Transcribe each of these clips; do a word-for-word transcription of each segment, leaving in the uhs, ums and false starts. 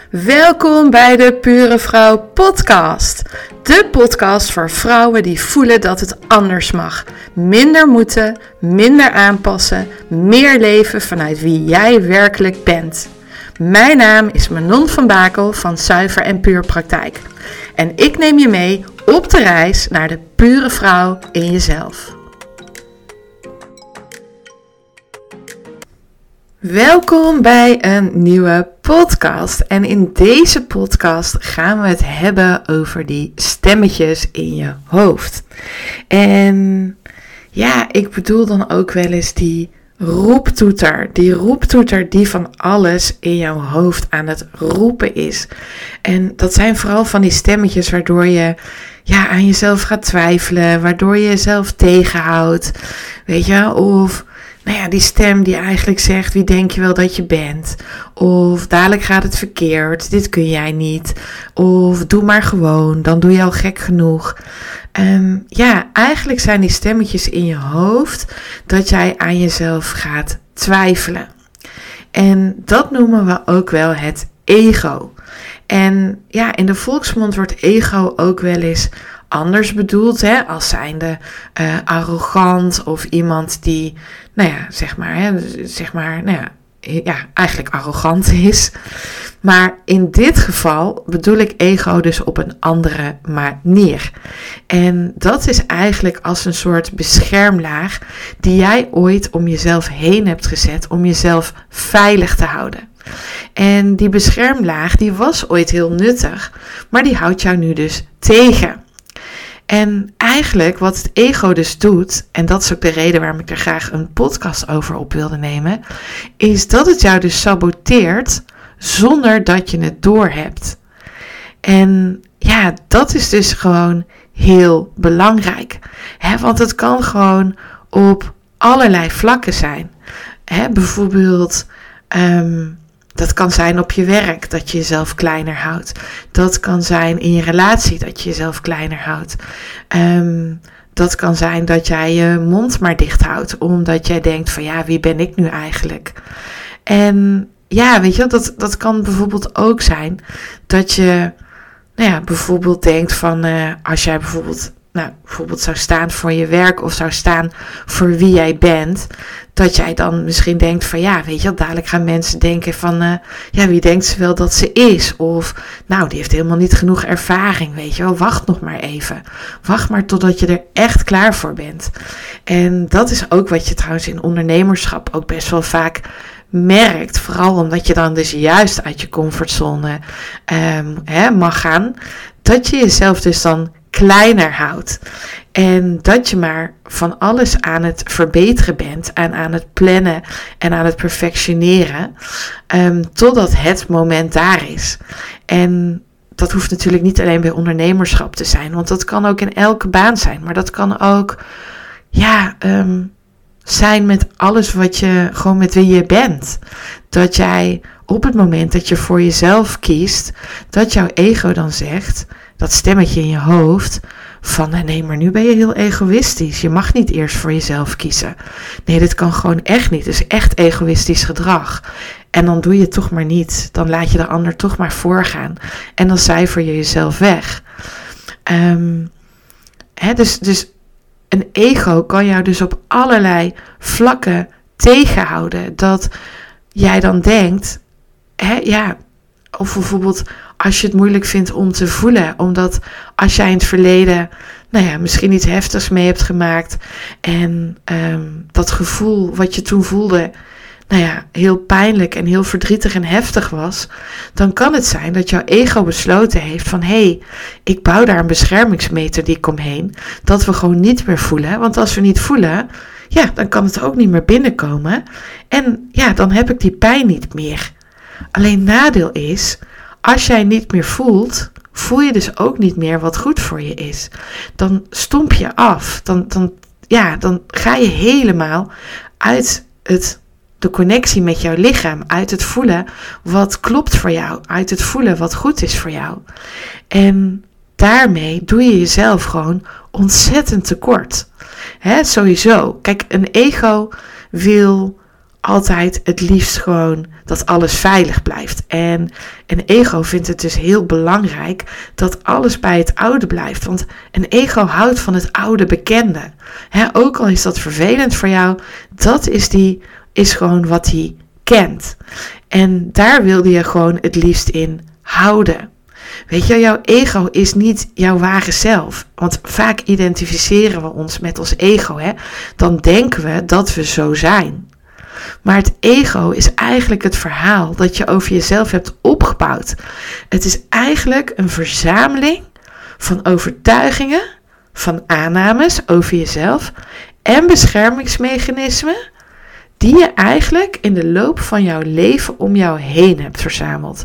Welkom bij de Pure Vrouw podcast. De podcast voor vrouwen die voelen dat het anders mag. Minder moeten, minder aanpassen, meer leven vanuit wie jij werkelijk bent. Mijn naam is Manon van Bakel van Zuiver en Puur Praktijk. En ik neem je mee op de reis naar de pure vrouw in jezelf. Welkom bij een nieuwe podcast. En in deze podcast gaan we het hebben over die stemmetjes in je hoofd. En ja, ik bedoel dan ook wel eens die roeptoeter. Die roeptoeter die van alles in jouw hoofd aan het roepen is. En dat zijn vooral van die stemmetjes waardoor je ja, aan jezelf gaat twijfelen. Waardoor je jezelf tegenhoudt. Weet je, of nou ja, die stem die eigenlijk zegt, wie denk je wel dat je bent? Of dadelijk gaat het verkeerd, dit kun jij niet. Of doe maar gewoon, dan doe je al gek genoeg. Um, ja, eigenlijk zijn die stemmetjes in je hoofd dat jij aan jezelf gaat twijfelen. En dat noemen we ook wel het ego. En ja, in de volksmond wordt ego ook wel eens anders bedoeld, hè, als zijnde uh, arrogant of iemand die, nou ja, zeg maar, hè, zeg maar, nou ja, ja, eigenlijk arrogant is. Maar in dit geval bedoel ik ego dus op een andere manier. En dat is eigenlijk als een soort beschermlaag die jij ooit om jezelf heen hebt gezet om jezelf veilig te houden. En die beschermlaag die was ooit heel nuttig, maar die houdt jou nu dus tegen. En eigenlijk wat het ego dus doet, en dat is ook de reden waarom ik er graag een podcast over op wilde nemen, is dat het jou dus saboteert zonder dat je het doorhebt. En ja, dat is dus gewoon heel belangrijk. Hè? Want het kan gewoon op allerlei vlakken zijn. Hè? Bijvoorbeeld Um, Dat kan zijn op je werk, dat je jezelf kleiner houdt. Dat kan zijn in je relatie, dat je jezelf kleiner houdt. Um, dat kan zijn dat jij je mond maar dicht houdt, omdat jij denkt van ja, wie ben ik nu eigenlijk? En ja, weet je, dat, dat kan bijvoorbeeld ook zijn dat je, nou ja, bijvoorbeeld denkt van uh, als jij bijvoorbeeld, nou, bijvoorbeeld zou staan voor je werk of zou staan voor wie jij bent, dat jij dan misschien denkt van ja, weet je, dadelijk gaan mensen denken van uh, ja, wie denkt ze wel dat ze is? Of nou, die heeft helemaal niet genoeg ervaring, weet je wel, wacht nog maar even. Wacht maar totdat je er echt klaar voor bent. En dat is ook wat je trouwens in ondernemerschap ook best wel vaak merkt, vooral omdat je dan dus juist uit je comfortzone um, hè, mag gaan, dat je jezelf dus dan kleiner houdt. En dat je maar van alles aan het verbeteren bent en aan het plannen en aan het perfectioneren, um, totdat het moment daar is. En dat hoeft natuurlijk niet alleen bij ondernemerschap te zijn, want dat kan ook in elke baan zijn. Maar dat kan ook ja, um, zijn met alles wat je, gewoon met wie je bent. Dat jij op het moment dat je voor jezelf kiest, dat jouw ego dan zegt, dat stemmetje in je hoofd, van nee, maar nu ben je heel egoïstisch. Je mag niet eerst voor jezelf kiezen. Nee, dit kan gewoon echt niet. Het is echt egoïstisch gedrag. En dan doe je het toch maar niet. Dan laat je de ander toch maar voorgaan. En dan cijfer je jezelf weg. Um, hè, dus, dus een ego kan jou dus op allerlei vlakken tegenhouden. Dat jij dan denkt, hè, ja, of bijvoorbeeld als je het moeilijk vindt om te voelen, omdat als jij in het verleden, nou ja, misschien iets heftigs mee hebt gemaakt en um, dat gevoel wat je toen voelde, nou ja, heel pijnlijk en heel verdrietig en heftig was, dan kan het zijn dat jouw ego besloten heeft van, hé, hey, ik bouw daar een beschermingsmethodiek omheen, dat we gewoon niet meer voelen, want als we niet voelen, ja, dan kan het ook niet meer binnenkomen en ja, dan heb ik die pijn niet meer. Alleen nadeel is, als jij niet meer voelt, voel je dus ook niet meer wat goed voor je is. Dan stomp je af. Dan, dan, ja, dan ga je helemaal uit het, de connectie met jouw lichaam. Uit het voelen wat klopt voor jou. Uit het voelen wat goed is voor jou. En daarmee doe je jezelf gewoon ontzettend tekort. Hè, sowieso. Kijk, een ego wil altijd het liefst gewoon dat alles veilig blijft. En een ego vindt het dus heel belangrijk dat alles bij het oude blijft. Want een ego houdt van het oude bekende. He, ook al is dat vervelend voor jou, dat is, die, is gewoon wat hij kent. En daar wilde je gewoon het liefst in houden. Weet je, jouw ego is niet jouw ware zelf. Want vaak identificeren we ons met ons ego. Hè? Dan denken we dat we zo zijn. Maar het ego is eigenlijk het verhaal dat je over jezelf hebt opgebouwd. Het is eigenlijk een verzameling van overtuigingen, van aannames over jezelf en beschermingsmechanismen die je eigenlijk in de loop van jouw leven om jou heen hebt verzameld.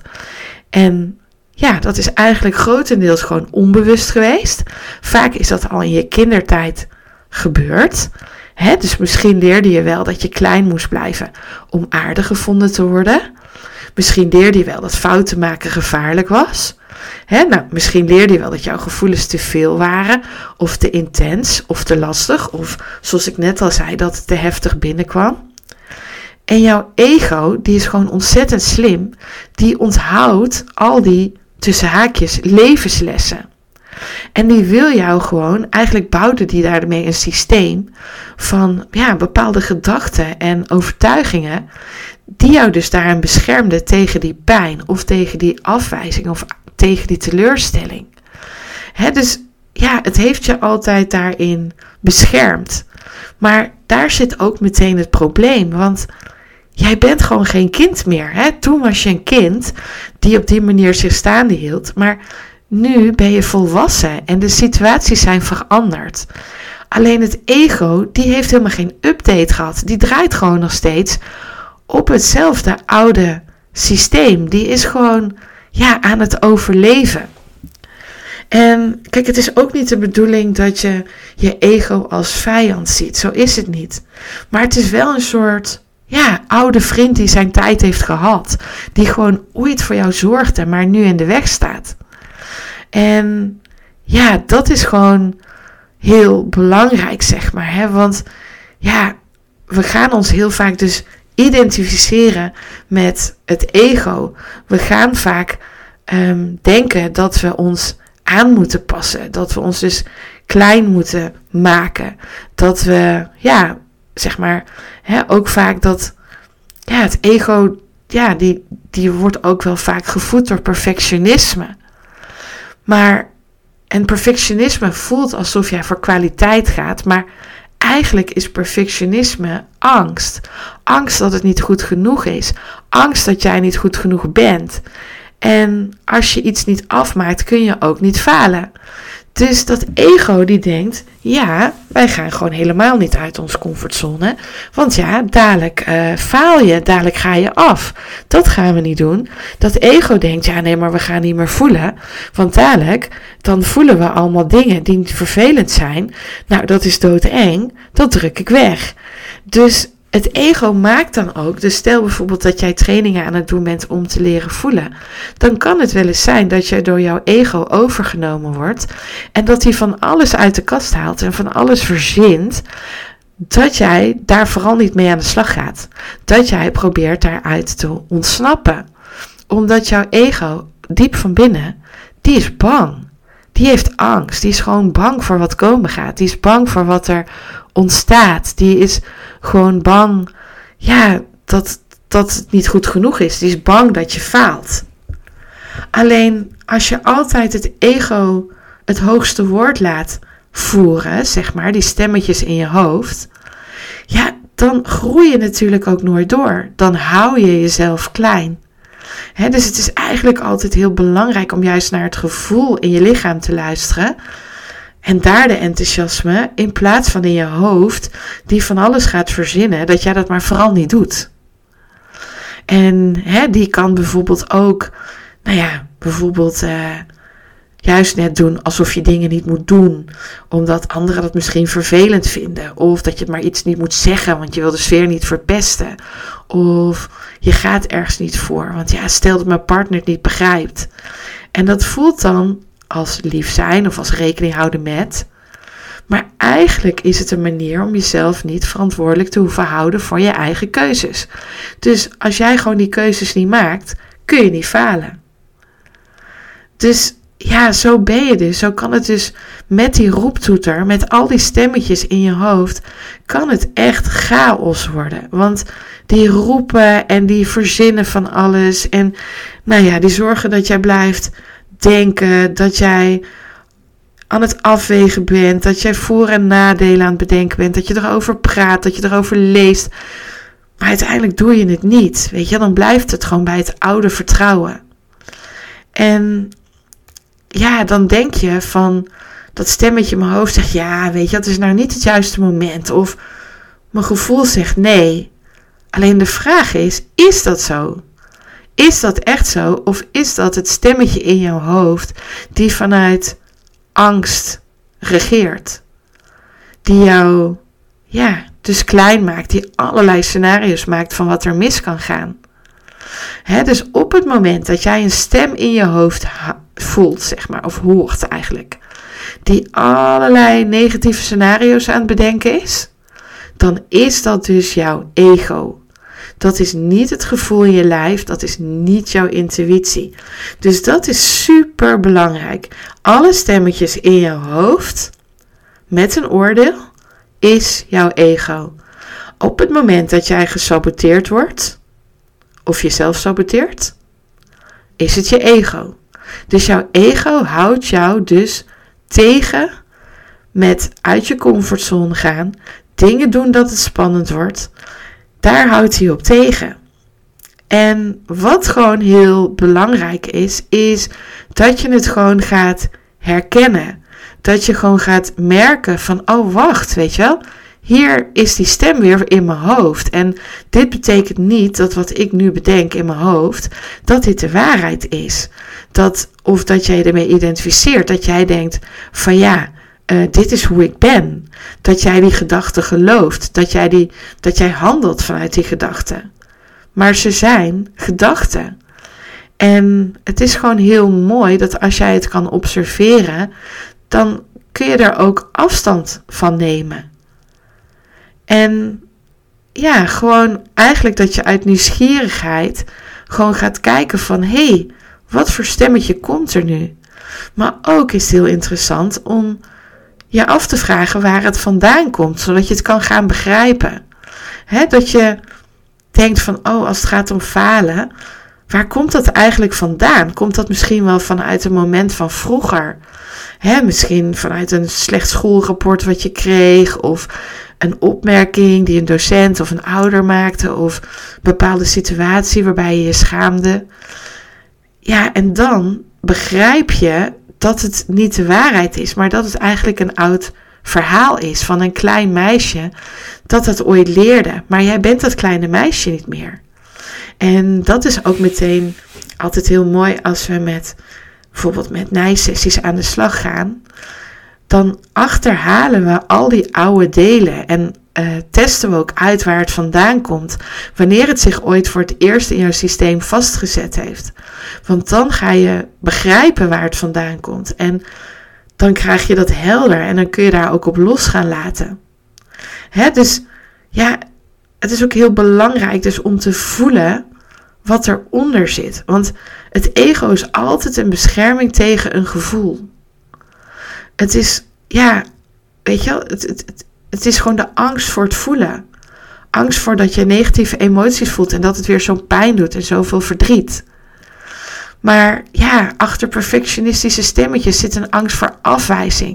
En ja, dat is eigenlijk grotendeels gewoon onbewust geweest. Vaak is dat al in je kindertijd gebeurd. He, dus misschien leerde je wel dat je klein moest blijven om aardig gevonden te worden. Misschien leerde je wel dat fouten maken gevaarlijk was. He, nou, misschien leerde je wel dat jouw gevoelens te veel waren, of te intens, of te lastig, of zoals ik net al zei, dat het te heftig binnenkwam. En jouw ego, die is gewoon ontzettend slim, die onthoudt al die, tussen haakjes, levenslessen. En die wil jou gewoon, eigenlijk bouwde die daarmee een systeem van ja, bepaalde gedachten en overtuigingen, die jou dus daarin beschermden tegen die pijn, of tegen die afwijzing, of tegen die teleurstelling. He, dus ja, het heeft je altijd daarin beschermd. Maar daar zit ook meteen het probleem, want jij bent gewoon geen kind meer. Hè? Toen was je een kind die op die manier zich staande hield. Maar nu ben je volwassen en de situaties zijn veranderd. Alleen het ego, die heeft helemaal geen update gehad. Die draait gewoon nog steeds op hetzelfde oude systeem. Die is gewoon ja, aan het overleven. En kijk, het is ook niet de bedoeling dat je je ego als vijand ziet. Zo is het niet. Maar het is wel een soort ja, oude vriend die zijn tijd heeft gehad. Die gewoon ooit voor jou zorgde, maar nu in de weg staat. En ja, dat is gewoon heel belangrijk, zeg maar. Hè? Want ja, we gaan ons heel vaak dus identificeren met het ego. We gaan vaak um, denken dat we ons aan moeten passen. Dat we ons dus klein moeten maken. Dat we, ja, zeg maar, hè, ook vaak dat, ja, het ego, ja, die, die wordt ook wel vaak gevoed door perfectionisme. Maar, en perfectionisme voelt alsof jij voor kwaliteit gaat, maar eigenlijk is perfectionisme angst. Angst dat het niet goed genoeg is. Angst dat jij niet goed genoeg bent. En als je iets niet afmaakt, kun je ook niet falen. Dus dat ego die denkt, ja, wij gaan gewoon helemaal niet uit onze comfortzone. Want ja, dadelijk uh, faal je, dadelijk ga je af. Dat gaan we niet doen. Dat ego denkt, ja nee, maar we gaan niet meer voelen. Want dadelijk, dan voelen we allemaal dingen die vervelend zijn. Nou, dat is doodeng, dat druk ik weg. Dus het ego maakt dan ook, dus stel bijvoorbeeld dat jij trainingen aan het doen bent om te leren voelen. Dan kan het wel eens zijn dat je door jouw ego overgenomen wordt. En dat hij van alles uit de kast haalt en van alles verzint. Dat jij daar vooral niet mee aan de slag gaat. Dat jij probeert daaruit te ontsnappen. Omdat jouw ego, diep van binnen, die is bang. Die heeft angst. Die is gewoon bang voor wat komen gaat. Die is bang voor wat er ontstaat. Die is gewoon bang, ja, dat, dat het niet goed genoeg is. Die is bang dat je faalt. Alleen als je altijd het ego het hoogste woord laat voeren, zeg maar, die stemmetjes in je hoofd, ja, dan groei je natuurlijk ook nooit door. Dan hou je jezelf klein. He, dus het is eigenlijk altijd heel belangrijk om juist naar het gevoel in je lichaam te luisteren. En daar de enthousiasme, in plaats van in je hoofd, die van alles gaat verzinnen, dat jij dat maar vooral niet doet. En he, die kan bijvoorbeeld ook, nou ja, bijvoorbeeld uh, juist net doen alsof je dingen niet moet doen, omdat anderen dat misschien vervelend vinden. Of dat je maar iets niet moet zeggen, want je wil de sfeer niet verpesten. Of je gaat ergens niet voor, want ja, stel dat mijn partner het niet begrijpt. En dat voelt dan als lief zijn of als rekening houden met. Maar eigenlijk is het een manier om jezelf niet verantwoordelijk te hoeven houden voor je eigen keuzes. Dus als jij gewoon die keuzes niet maakt, kun je niet falen. Dus ja, zo ben je dus. Zo kan het dus met die roeptoeter, met al die stemmetjes in je hoofd, kan het echt chaos worden. Want die roepen en die verzinnen van alles. En nou ja, die zorgen dat jij blijft denken, dat jij aan het afwegen bent, dat jij voor- en nadelen aan het bedenken bent, dat je erover praat, dat je erover leest. Maar uiteindelijk doe je het niet. Weet je, dan blijft het gewoon bij het oude vertrouwen. En ja, dan denk je van dat stemmetje in mijn hoofd zegt, ja, weet je, dat is nou niet het juiste moment. Of mijn gevoel zegt nee. Alleen de vraag is, is dat zo? Is dat echt zo? Of is dat het stemmetje in jouw hoofd die vanuit angst regeert? Die jou, ja, dus klein maakt. Die allerlei scenario's maakt van wat er mis kan gaan. He, dus op het moment dat jij een stem in je hoofd ha- voelt, zeg maar, of hoort eigenlijk, die allerlei negatieve scenario's aan het bedenken is, dan is dat dus jouw ego. Dat is niet het gevoel in je lijf, dat is niet jouw intuïtie. Dus dat is super belangrijk. Alle stemmetjes in je hoofd, met een oordeel, is jouw ego. Op het moment dat jij gesaboteerd wordt, of jezelf saboteert, is het je ego. Dus jouw ego houdt jou dus tegen met uit je comfortzone gaan, dingen doen dat het spannend wordt. Daar houdt hij op tegen. En wat gewoon heel belangrijk is, is dat je het gewoon gaat herkennen. Dat je gewoon gaat merken van, oh wacht, weet je wel, hier is die stem weer in mijn hoofd. En dit betekent niet dat wat ik nu bedenk in mijn hoofd, dat dit de waarheid is. Dat, of dat jij ermee identificeert, dat jij denkt van ja, uh, dit is hoe ik ben. Dat jij die gedachten gelooft, dat jij, die, dat jij handelt vanuit die gedachten. Maar ze zijn gedachten. En het is gewoon heel mooi dat als jij het kan observeren, dan kun je er ook afstand van nemen. En ja, gewoon eigenlijk dat je uit nieuwsgierigheid gewoon gaat kijken van, hé, hey, wat voor stemmetje komt er nu? Maar ook is het heel interessant om je af te vragen waar het vandaan komt, zodat je het kan gaan begrijpen. He, dat je denkt van, oh, als het gaat om falen, waar komt dat eigenlijk vandaan? Komt dat misschien wel vanuit een moment van vroeger? He, misschien vanuit een slecht schoolrapport wat je kreeg, of een opmerking die een docent of een ouder maakte, of een bepaalde situatie waarbij je je schaamde. Ja, en dan begrijp je dat het niet de waarheid is, maar dat het eigenlijk een oud verhaal is van een klein meisje dat het ooit leerde. Maar jij bent dat kleine meisje niet meer. En dat is ook meteen altijd heel mooi als we met bijvoorbeeld met naaisessies aan de slag gaan. Dan achterhalen we al die oude delen en uh, testen we ook uit waar het vandaan komt, wanneer het zich ooit voor het eerst in jouw systeem vastgezet heeft. Want dan ga je begrijpen waar het vandaan komt en dan krijg je dat helder en dan kun je daar ook op los gaan laten. Hè, dus ja, het is ook heel belangrijk dus om te voelen wat eronder zit. Want het ego is altijd een bescherming tegen een gevoel. Het is, ja, weet je wel, het, het, het, het is gewoon de angst voor het voelen. Angst voor dat je negatieve emoties voelt en dat het weer zo'n pijn doet en zoveel verdriet. Maar ja, achter perfectionistische stemmetjes zit een angst voor afwijzing.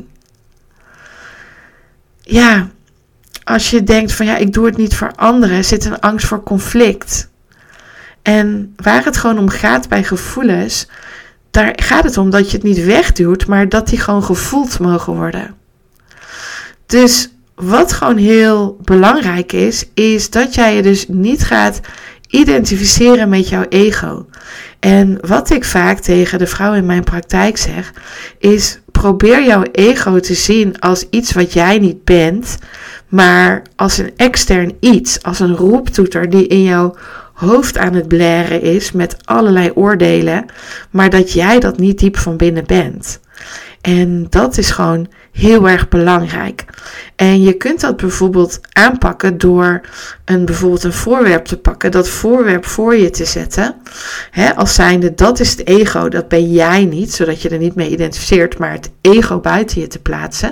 Ja, als je denkt van ja, ik doe het niet voor anderen, zit een angst voor conflict. En waar het gewoon om gaat bij gevoelens, daar gaat het om dat je het niet wegduwt, maar dat die gewoon gevoeld mogen worden. Dus wat gewoon heel belangrijk is, is dat jij je dus niet gaat identificeren met jouw ego. En wat ik vaak tegen de vrouwen in mijn praktijk zeg, is probeer jouw ego te zien als iets wat jij niet bent, maar als een extern iets, als een roeptoeter die in jouw hoofd aan het blaren is met allerlei oordelen, maar dat jij dat niet diep van binnen bent. En dat is gewoon heel erg belangrijk. En je kunt dat bijvoorbeeld aanpakken door een, bijvoorbeeld een voorwerp te pakken. Dat voorwerp voor je te zetten. Hè, als zijnde, dat is het ego, dat ben jij niet. Zodat je er niet mee identificeert, maar het ego buiten je te plaatsen.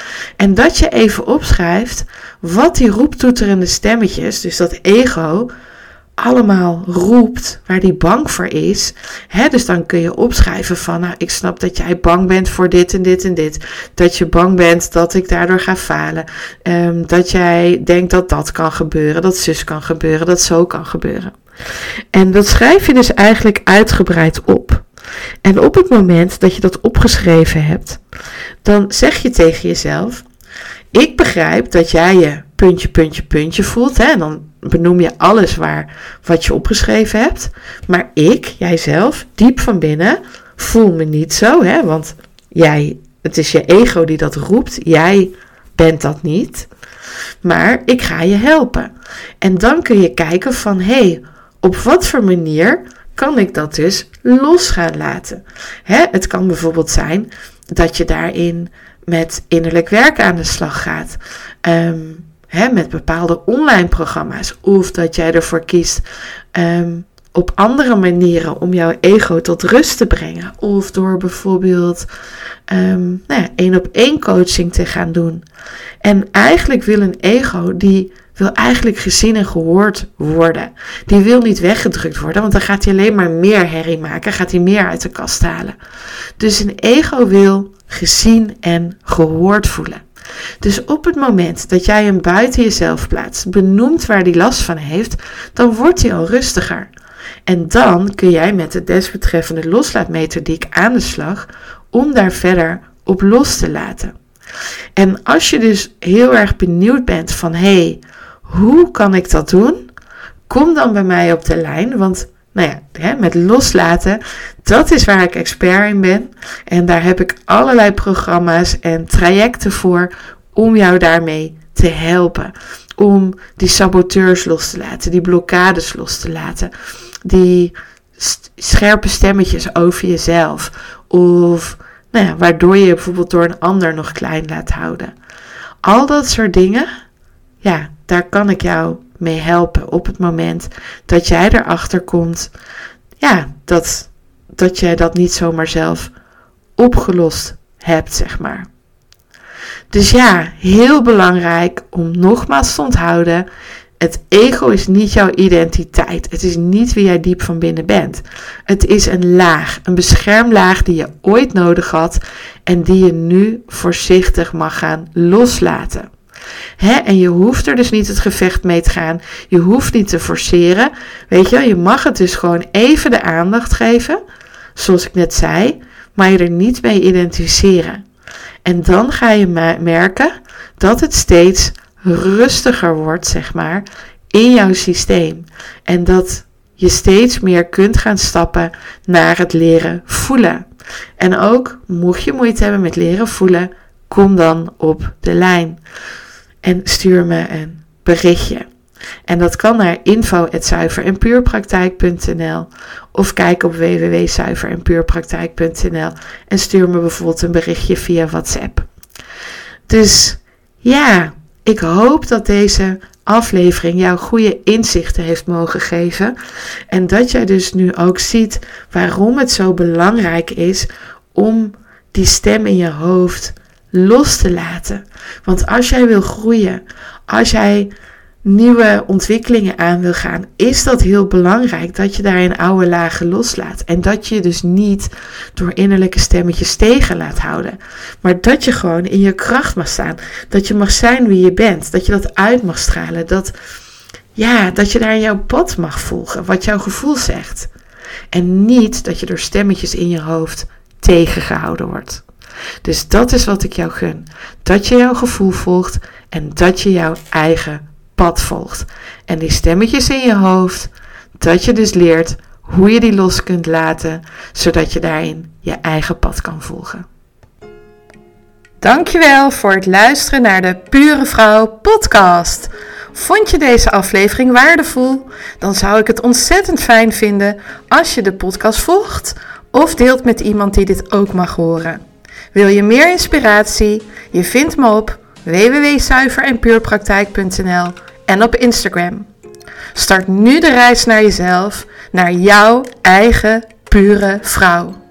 En dat je even opschrijft wat die roeptoeterende stemmetjes, dus dat ego, allemaal roept, waar die bang voor is. He, dus dan kun je opschrijven van, nou, ik snap dat jij bang bent voor dit en dit en dit. Dat je bang bent dat ik daardoor ga falen. Um, dat jij denkt dat dat kan gebeuren, dat zus kan gebeuren, dat zo kan gebeuren. En dat schrijf je dus eigenlijk uitgebreid op. En op het moment dat je dat opgeschreven hebt, dan zeg je tegen jezelf, ik begrijp dat jij je puntje, puntje, puntje voelt. Hè? En dan benoem je alles waar, wat je opgeschreven hebt. Maar ik, jijzelf, diep van binnen, voel me niet zo. Hè? Want jij, het is je ego die dat roept. Jij bent dat niet. Maar ik ga je helpen. En dan kun je kijken van, hé, hey, op wat voor manier kan ik dat dus los gaan laten? Hè? Het kan bijvoorbeeld zijn dat je daarin met innerlijk werk aan de slag gaat. Um, hè, met bepaalde online programma's. Of dat jij ervoor kiest um, op andere manieren om jouw ego tot rust te brengen. Of door bijvoorbeeld um, nou ja, één op één coaching te gaan doen. En eigenlijk wil een ego, die wil eigenlijk gezien en gehoord worden. Die wil niet weggedrukt worden, want dan gaat hij alleen maar meer herrie maken. Gaat hij meer uit de kast halen. Dus een ego wil gezien en gehoord voelen. Dus op het moment dat jij hem buiten jezelf plaatst, benoemt waar hij last van heeft, dan wordt hij al rustiger. En dan kun jij met de desbetreffende loslaatmethodiek aan de slag om daar verder op los te laten. En als je dus heel erg benieuwd bent van, hé, hey, hoe kan ik dat doen? Kom dan bij mij op de lijn, want nou ja, hè, met loslaten, dat is waar ik expert in ben. En daar heb ik allerlei programma's en trajecten voor om jou daarmee te helpen. Om die saboteurs los te laten, die blokkades los te laten. Die st- scherpe stemmetjes over jezelf. Of nou ja, waardoor je je bijvoorbeeld door een ander nog klein laat houden. Al dat soort dingen, ja, daar kan ik jou mee helpen op het moment dat jij erachter komt, ja, dat, dat jij dat niet zomaar zelf opgelost hebt, zeg maar. Dus ja, heel belangrijk om nogmaals te onthouden, het ego is niet jouw identiteit. Het is niet wie jij diep van binnen bent. Het is een laag, een beschermlaag die je ooit nodig had en die je nu voorzichtig mag gaan loslaten. He, en je hoeft er dus niet het gevecht mee te gaan. Je hoeft niet te forceren. Weet je, je mag het dus gewoon even de aandacht geven. Zoals ik net zei. Maar je er niet mee identificeren. En dan ga je merken dat het steeds rustiger wordt, zeg maar, in jouw systeem. En dat je steeds meer kunt gaan stappen naar het leren voelen. En ook, mocht je moeite hebben met leren voelen, kom dan op de lijn. En stuur me een berichtje. En dat kan naar info at zuiver en puurpraktijk punt n l of kijk op w w w punt zuiver en puurpraktijk punt n l en stuur me bijvoorbeeld een berichtje via WhatsApp. Dus ja, ik hoop dat deze aflevering jou goede inzichten heeft mogen geven. En dat jij dus nu ook ziet waarom het zo belangrijk is om die stem in je hoofd los te laten. Want als jij wil groeien, als jij nieuwe ontwikkelingen aan wil gaan, is dat heel belangrijk dat je daarin oude lagen loslaat. En dat je dus niet door innerlijke stemmetjes tegen laat houden. Maar dat je gewoon in je kracht mag staan. Dat je mag zijn wie je bent. Dat je dat uit mag stralen. Dat, ja, dat je daar in jouw pad mag volgen. Wat jouw gevoel zegt. En niet dat je door stemmetjes in je hoofd tegengehouden wordt. Dus dat is wat ik jou gun. Dat je jouw gevoel volgt en dat je jouw eigen pad volgt. En die stemmetjes in je hoofd, dat je dus leert hoe je die los kunt laten, zodat je daarin je eigen pad kan volgen. Dankjewel voor het luisteren naar de Pure Vrouw podcast. Vond je deze aflevering waardevol? Dan zou ik het ontzettend fijn vinden als je de podcast volgt of deelt met iemand die dit ook mag horen. Wil je meer inspiratie? Je vindt me op w w w punt zuiver en puur praktijk punt n l en op Instagram. Start nu de reis naar jezelf, naar jouw eigen pure vrouw.